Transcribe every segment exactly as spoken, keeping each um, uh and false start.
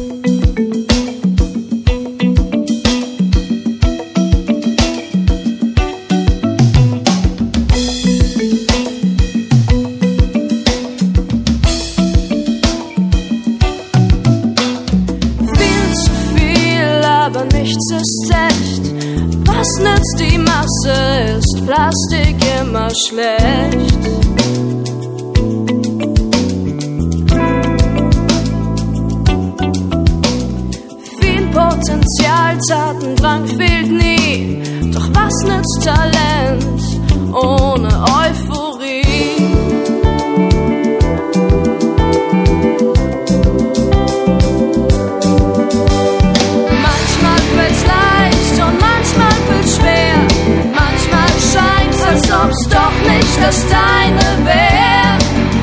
Nichts ist echt. Was nützt die Masse? Ist Plastik immer schlecht? Viel Potenzial, Tatendrang fehlt nie. Doch was nützt Talent ohne Euphorie? Ob's doch nicht das Deine wär.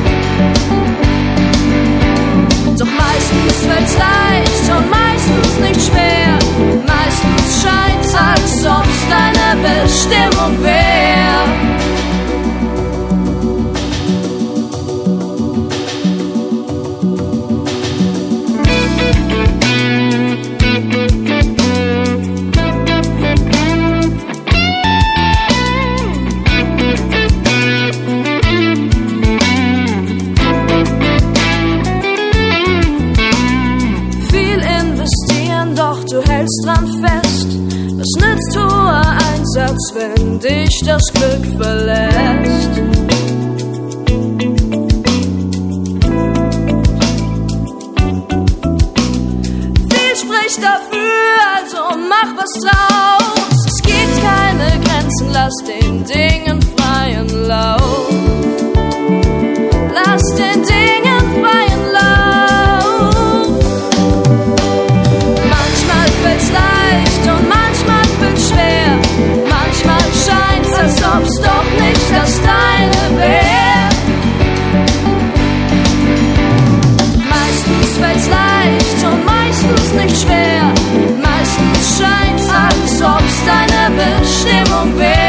Doch meistens fällt's leicht und meistens nicht schwer. Meistens scheint's, als ob's deine Bestimmung wär. Du hältst dran fest, was nützt hoher Einsatz, wenn dich das Glück verlässt? Viel spricht dafür, also mach was draus. Es gibt keine Grenzen, lass den Dingen freien Lauf. Lass den Dingen freien Lauf. Leicht und manchmal wird's schwer. Manchmal scheint's, als ob's doch nicht das Deine wär. Meistens fällt's leicht und meistens nicht schwer. Meistens scheint's, als ob's deine Bestimmung wär.